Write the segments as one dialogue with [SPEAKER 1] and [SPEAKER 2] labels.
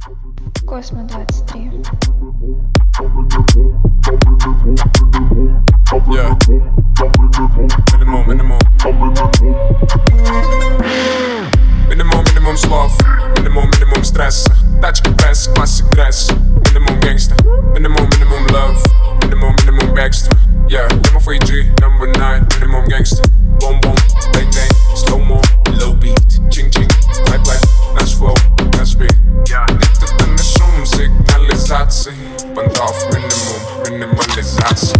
[SPEAKER 1] Космо 23.
[SPEAKER 2] Yeah. Minimum. Minimum slov. Minimum stress. Тачка пресс, классик дресс. Minimum gangsta. Minimum love. Minimum extra. Yeah, I'm a free G, number 9. Minimum gangsta. Boom boom, bang bang, slow mo, low beat. Ching ching, play play, наш flow, наш beat. Yeah, это на шум сигнализации. Понтов минимализация.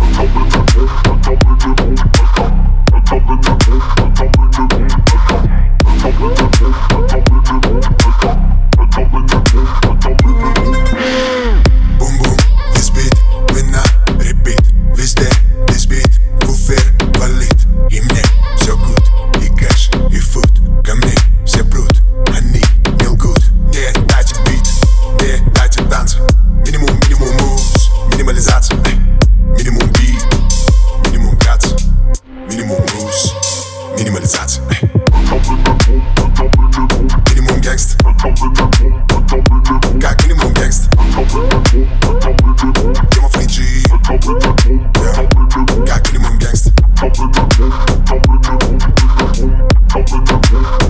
[SPEAKER 3] Бум-бум, this beat, мы на repeat. Везде this beat, буфер валит. И мне все good, и кэш, и фуд. Ко мне все прут, они не лгут. Не дайте бит, не дайте танцы. Минимум moves, минимализация. Минимум бит, минимум кац. Минимум rules, минимализация. Минимум гангста. Как минимум гангста. Я мой фрей G. Как минимум гангста.